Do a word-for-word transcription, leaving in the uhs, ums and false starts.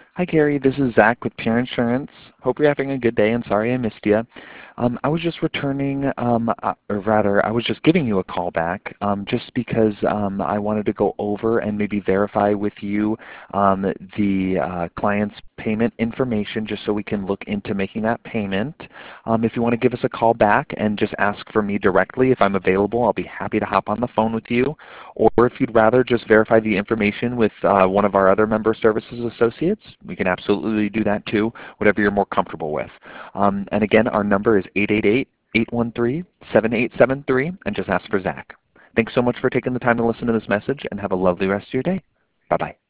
Hi Gary, this is Zach with Pure Insurance. Hope you're having a good day and sorry I missed you. Um, I was just returning, um, uh, or rather I was just giving you a call back um, just because um, I wanted to go over and maybe verify with you um, the uh, client's payment information just so we can look into making that payment. Um, if you want to give us a call back and just ask for me directly if I'm available, I'll be happy to hop on the phone with you. Or if you'd rather just verify the information with uh, one of our other member services associates, we can absolutely do that too, whatever you're more comfortable with. Um, and again, our number is eight eight eight, eight one three, seven eight seven three, and just ask for Zach. Thanks so much for taking the time to listen to this message, and have a lovely rest of your day. Bye-bye.